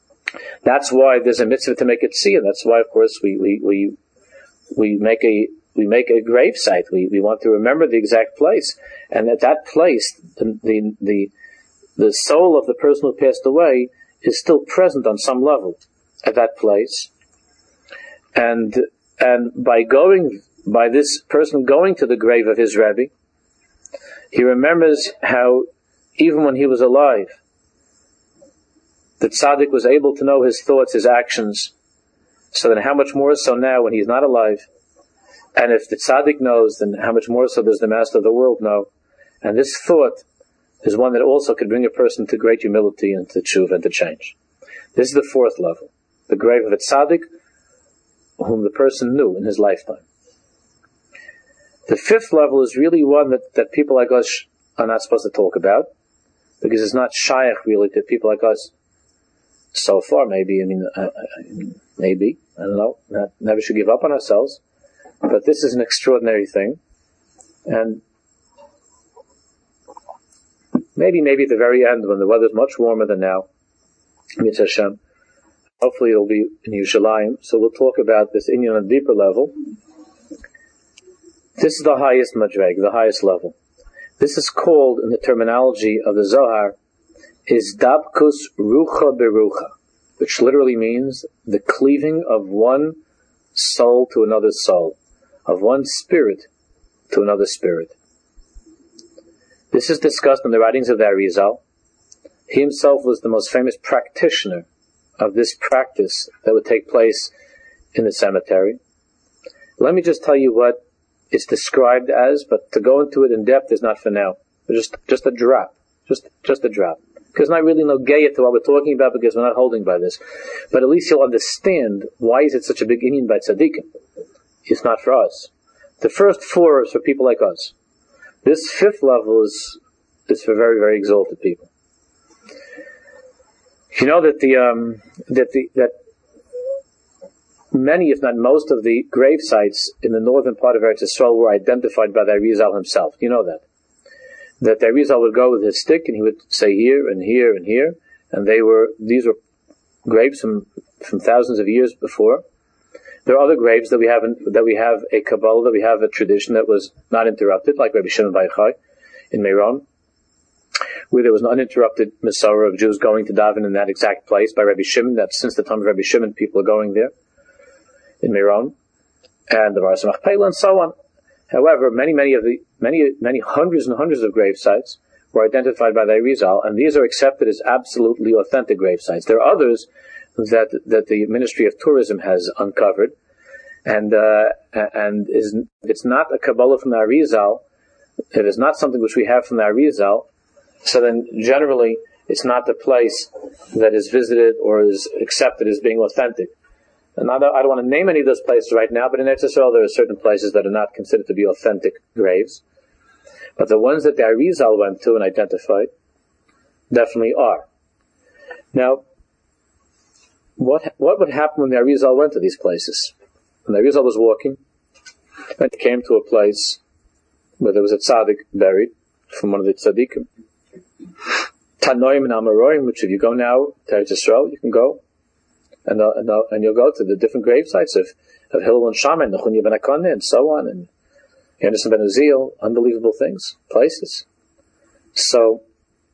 that's why there's a mitzvah to make it see, and that's why, of course, we make make a grave site. We want to remember the exact place, and at that place, the soul of the person who passed away is still present on some level at that place, and by this person going to the grave of his Rebbe, he remembers how even when he was alive, the tzaddik was able to know his thoughts, his actions. So then how much more so now when he's not alive? And if the tzaddik knows, then how much more so does the master of the world know? And this thought is one that also could bring a person to great humility and to tshuva and to change. This is the fourth level. The grave of a tzaddik whom the person knew in his lifetime. The fifth level is really one that people like us are not supposed to talk about, because it's not shaykh really to people like us. So far, maybe, maybe, I don't know, never should give up on ourselves, but this is an extraordinary thing, and maybe at the very end, when the weather's much warmer than now, Mitzvah Hashem, hopefully it'll be in Yerushalayim, so we'll talk about this inyan on a deeper level. This is the highest madreg, the highest level. This is called, in the terminology of the Zohar, is dabkus rucha berucha, which literally means the cleaving of one soul to another soul, of one spirit to another spirit. This is discussed in the writings of the Arizal. He himself was the most famous practitioner of this practice that would take place in the cemetery. Let me just tell you what it's described as, but to go into it in depth is not for now. Just a drop. Just a drop. Because not really no gaya to what we're talking about, because we're not holding by this. But at least you'll understand why is it such a big inyan by tzaddikim. It's not for us. The first four is for people like us. This fifth level is for very, very exalted people. You know that that many, if not most, of the grave sites in the northern part of Eretz Yisrael were identified by the Arizal himself. You know that. That the Arizal would go with his stick and he would say here and here and here, and these were graves from thousands of years before. There are other graves that we have a Kabbalah, that we have a tradition that was not interrupted, like Rabbi Shimon Bar Yochai in Meron, where there was an uninterrupted Masorah of Jews going to daven in that exact place by Rabbi Shimon. That since the time of Rabbi Shimon, people are going there in Meron, and the Maras Machpelah and so on. However, many hundreds and hundreds of grave sites were identified by the Arizal, and these are accepted as absolutely authentic grave sites. There are others that the Ministry of Tourism has uncovered, and it's not a Kabbalah from the Arizal, it is not something which we have from the Arizal, so then generally it's not the place that is visited or is accepted as being authentic. And I don't want to name any of those places right now, but in Eretz Yisrael there are certain places that are not considered to be authentic graves. But the ones that the Arizal went to and identified definitely are. Now, what would happen when the Arizal went to these places? When the Arizal was walking, and he came to a place where there was a tzaddik buried from one of the tzaddikim. Tanoim and Amaroim, which if you go now to Eretz Yisrael, you can go. And you'll go to the different grave sites of Hillel and Shammai, Nechunya ben Akane, and so on, and Yonasan ben Uziel, unbelievable things, places. So,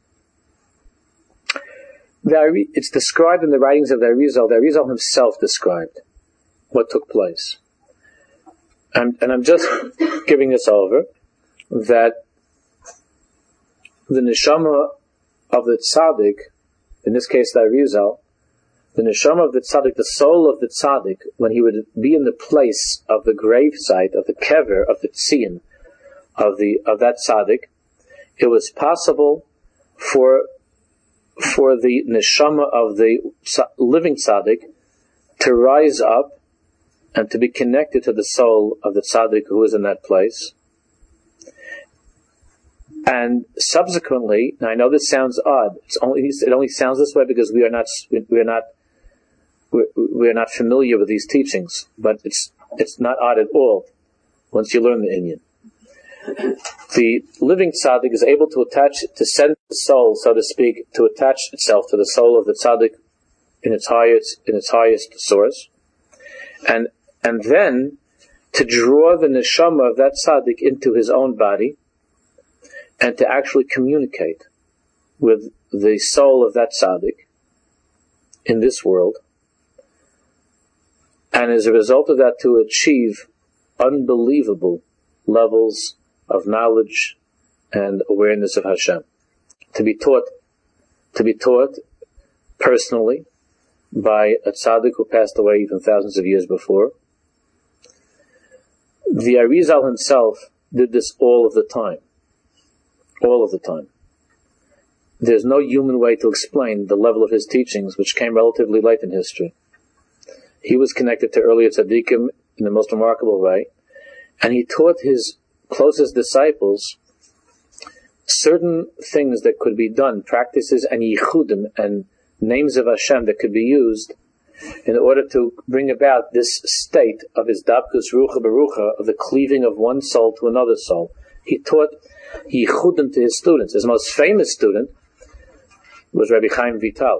it's described in the writings of the Arizal. The Arizal himself described what took place. And I'm just giving this over, that the neshama of the tzaddik, in this case the Arizal, the neshama of the tzaddik, the soul of the tzaddik, when he would be in the place of the grave site, of the kever, of the tzion, of that tzaddik, it was possible for the neshama of the living tzaddik to rise up and to be connected to the soul of the tzaddik who is in that place. And subsequently, now I know this sounds odd. It only sounds this way because we are not familiar with these teachings, but it's not odd at all once you learn the inyan. The living tzaddik is able to send the soul, so to speak, to attach itself to the soul of the tzaddik in its highest source, and then to draw the neshama of that tzaddik into his own body, and to actually communicate with the soul of that tzaddik in this world, and as a result of that to achieve unbelievable levels of knowledge and awareness of Hashem. To be taught personally by a tzaddik who passed away even thousands of years before. The Arizal himself did this all of the time. All of the time. There's no human way to explain the level of his teachings, which came relatively late in history. He was connected to earlier tzaddikim in the most remarkable way, and he taught his closest disciples certain things that could be done, practices and yichudim and names of Hashem that could be used in order to bring about this state of his dabkus rucha berucha, of the cleaving of one soul to another soul. He taught yichudim to his students. His most famous student was Rabbi Chaim Vital.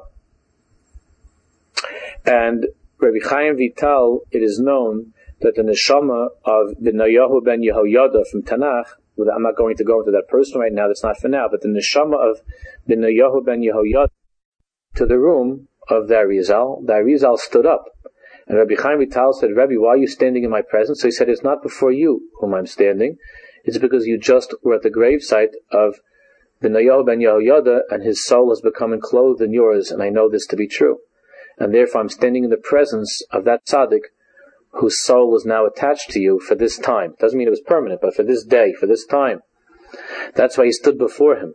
And Rabbi Chaim Vital, it is known that the neshama of Benayahu ben Yehoyada from Tanakh, I'm not going to go into that person right now, that's not for now, but the neshama of Benayahu ben Yehoyada to the room of the Arizal stood up. And Rabbi Chaim Vital said, Rabbi, why are you standing in my presence? So he said, it's not before you whom I'm standing, it's because you just were at the gravesite of Benayahu ben Yehoyada, and his soul has become enclosed in yours, and I know this to be true. And therefore I'm standing in the presence of that tzaddik whose soul is now attached to you for this time. Doesn't mean it was permanent, but for this day, for this time. That's why he stood before him.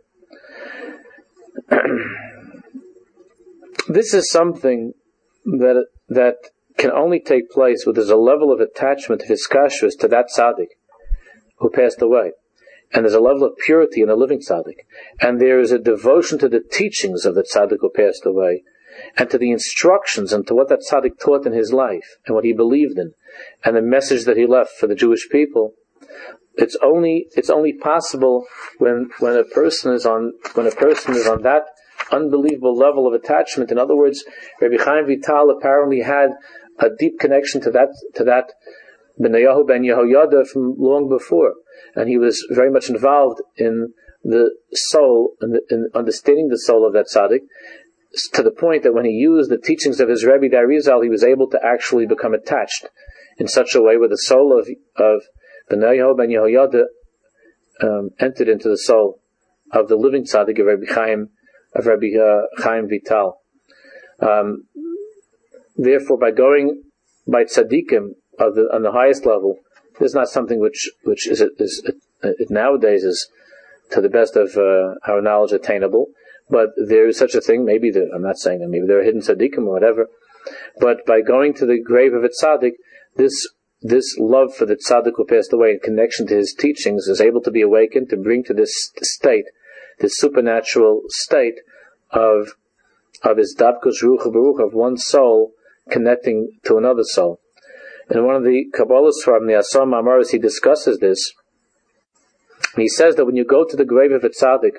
This is something that can only take place where there's a level of attachment of hiskashrus to that tzaddik who passed away. And there's a level of purity in a living tzaddik. And there is a devotion to the teachings of the tzaddik who passed away, and to the instructions and to what that tzaddik taught in his life, and what he believed in, and the message that he left for the Jewish people. It's only possible when a person is on that unbelievable level of attachment. In other words, Rabbi Chaim Vital apparently had a deep connection to that Benayahu ben Yehoyada from long before, and he was very much involved in the soul, in understanding the soul of that tzaddik, to the point that when he used the teachings of his Rebbe, the Arizal, he was able to actually become attached in such a way where the soul of Benayahu ben Yehoyada entered into the soul of the living tzaddik of Rabbi Chaim Vital. Therefore, by going by tzaddikim on the highest level, this is not something which it nowadays is, to the best of our knowledge, attainable. But there is such a thing. I'm not saying that maybe there are hidden tzaddikim or whatever. But by going to the grave of a tzaddik, this love for the tzaddik who passed away in connection to his teachings is able to be awakened, to bring to this state, this supernatural state of his dabkus rucha berucha, of one soul connecting to another soul. In one of the Kabbalahs from the Asar Ma'amaros, he discusses this. He says that when you go to the grave of a tzaddik,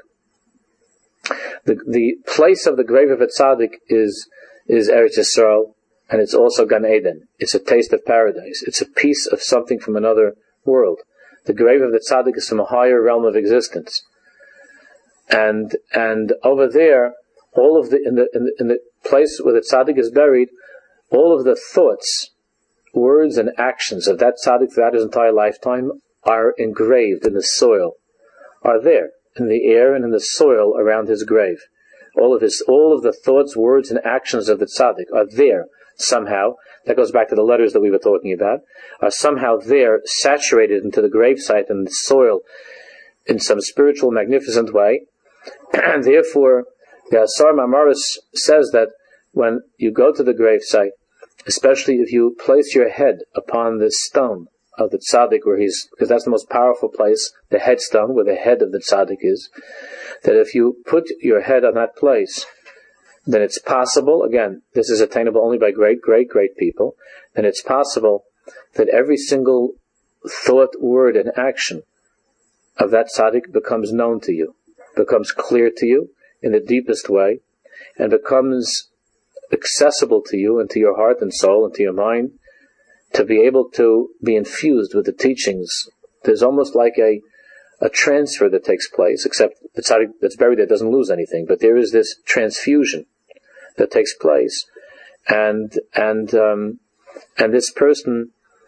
the place of the grave of a tzaddik is Eretz Yisrael, and it's also Gan Eden. It's a taste of paradise. It's a piece of something from another world. The grave of the tzaddik is from a higher realm of existence, and over there, all of in the place where the tzaddik is buried, all of the thoughts, words, and actions of that tzaddik throughout his entire lifetime are engraved in the soil, are there in the air and in the soil around his grave. All of the thoughts, words, and actions of the tzaddik are there somehow. That goes back to the letters that we were talking about. Are somehow there, saturated into the gravesite and the soil in some spiritual, magnificent way. And therefore, the Asar Ma'amaros says that when you go to the gravesite, especially if you place your head upon the stone of the tzaddik because that's the most powerful place, the headstone where the head of the tzaddik is, that if you put your head on that place, then it's possible, again, this is attainable only by great, great, great people, then it's possible that every single thought, word, and action of that tzaddik becomes known to you, becomes clear to you in the deepest way, and becomes accessible to you and to your heart and soul and to your mind, to be able to be infused with the teachings. There's almost like a transfer that takes place, except the tzaddik that's buried there doesn't lose anything, but there is this transfusion that takes place, and this person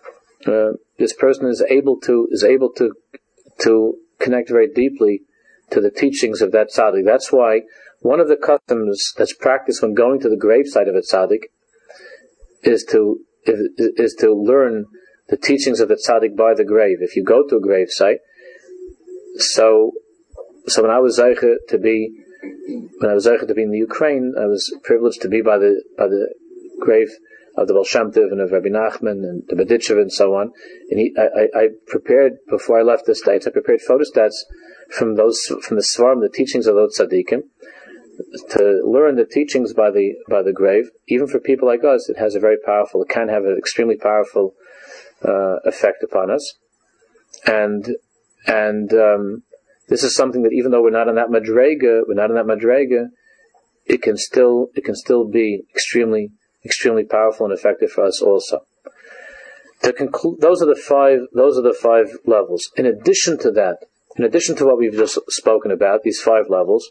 is able to connect very deeply to the teachings of that tzaddik. That's why one of the customs that's practiced when going to the gravesite of a tzaddik is to learn the teachings of the tzaddik by the grave. If you go to a gravesite, so when I was zeicha to be in the Ukraine, I was privileged to be by the grave of the Baal Shem Tov and of Rabbi Nachman and the Berditchev and so on. And I prepared, before I left the States, I prepared photostats from the Svarim, the teachings of those tzaddikim, to learn the teachings by the grave. Even for people like us, it can have an extremely powerful effect upon us. And this is something that, even though we're not in that madrega, it can still be extremely powerful and effective for us also. To conclude, those are the five levels. In addition to what we've just spoken about, these 5 levels,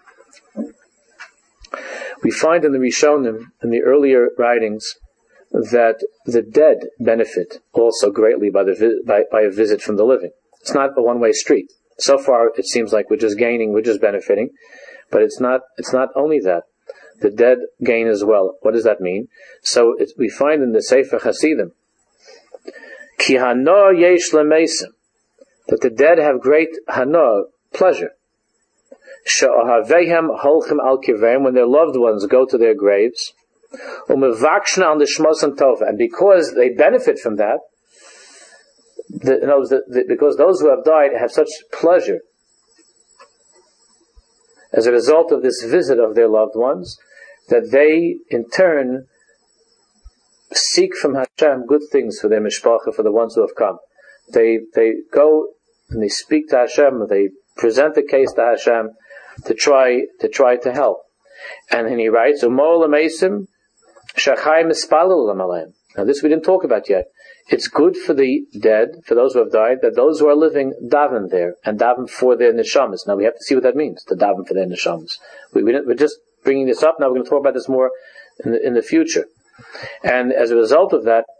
we find in the Rishonim, in the earlier writings, that the dead benefit also greatly by a visit from the living. It's not a one-way street. So far, it seems like we're just gaining, we're just benefiting, but it's not only that. The dead gain as well. What does that mean? So we find in the Sefer Hasidim, Ki hana yesh lemesim, that the dead have great hana, pleasure. She'ohavehem holchem al kiveim, when their loved ones go to their graves, umevakshna al nishmos and tova, and because they benefit from that, because those who have died have such pleasure as a result of this visit of their loved ones, that they in turn seek from Hashem good things for their mishpacha, for the ones who have come. They go and they speak to Hashem, they present the case to Hashem to try to help. And then he writes, Umol amesim shachai mispalul lamaleim. Now this we didn't talk about yet. It's good for the dead, for those who have died, that those who are living daven there, and daven for their neshamas. Now we have to see what that means, to daven for their neshamas. We're just bringing this up, now we're going to talk about this more in the future. And as a result of that,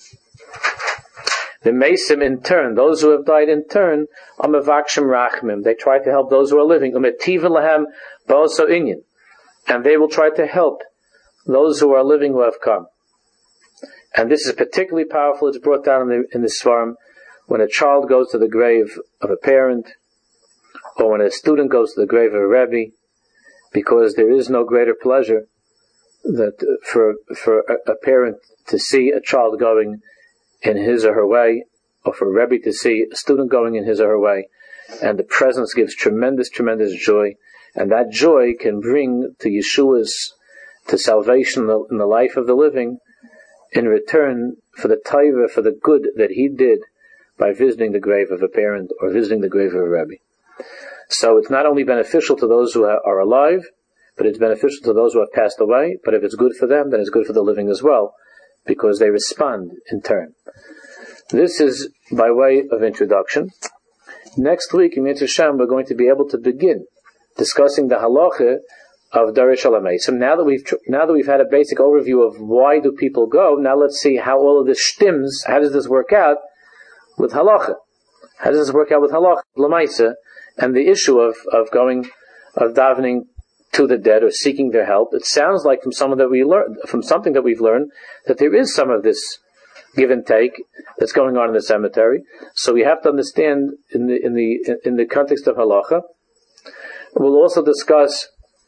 the mesim in turn, those who have died in turn, amavakshim rachmim, they try to help those who are living, umetiva lahem ba'oso inyan, and they will try to help those who are living who have come. And this is particularly powerful. It's brought down in the Svarim when a child goes to the grave of a parent, or when a student goes to the grave of a Rebbe, because there is no greater pleasure that for a parent to see a child going in his or her way, or for a Rebbe to see a student going in his or her way, and the presence gives tremendous joy, and that joy can bring to Yeshua's, to salvation in the life of the living, in return for the taiva, for the good that he did by visiting the grave of a parent or visiting the grave of a Rebbe. So it's not only beneficial to those who are alive, but it's beneficial to those who have passed away. But if it's good for them, then it's good for the living as well, because they respond in turn. This is by way of introduction. Next week, in Mitzvah Shem, we're going to be able to begin discussing the halacha of Darish Alamesim. Now that we've had a basic overview of why do people go, now let's see how all of this stims. How does this work out with halacha? How does this work out with halacha, Lamaisa, and the issue of davening to the dead or seeking their help? It sounds like from something that we've learned, that there is some of this give and take that's going on in the cemetery. So we have to understand in the context of halacha. We'll also discuss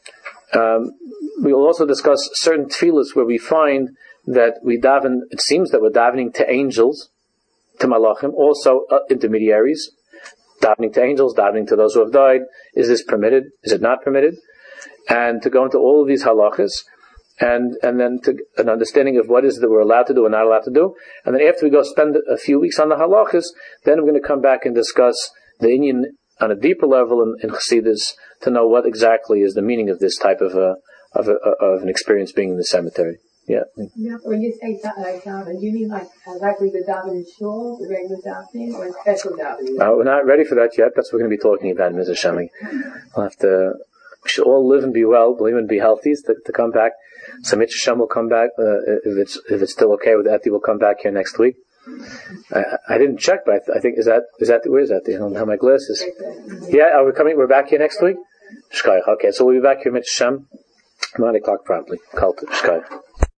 certain tefillas where we find that we daven. It seems that we're davening to angels, to malachim, also intermediaries, davening to angels, davening to those who have died. Is this permitted? Is it not permitted? And to go into all of these halachas, and then to an understanding of what is that we're allowed to do and not allowed to do. And then after we go spend a few weeks on the halachas, then we're going to come back and discuss the inyan on a deeper level in Chassidus, to know what exactly is the meaning of this type of an experience being in the cemetery. Yeah. Yeah, when you say davening, do you mean like we would daven in shul, the regular davening, or special davening? We're not ready for that yet. That's what we're going to be talking about in Mr. Sheming. We'll have to. We should all live and be well, believe and be healthy. To come back. So Mr. Shem will come back if it's still okay with Eti. We'll come back here next week. I didn't check, but I think is that where is that? I don't have my glasses. Yeah, are we coming? We're back here next week. Shkayach. Okay, so we'll be back here, Mr. Shem, 9 o'clock promptly. Call to Shkayach.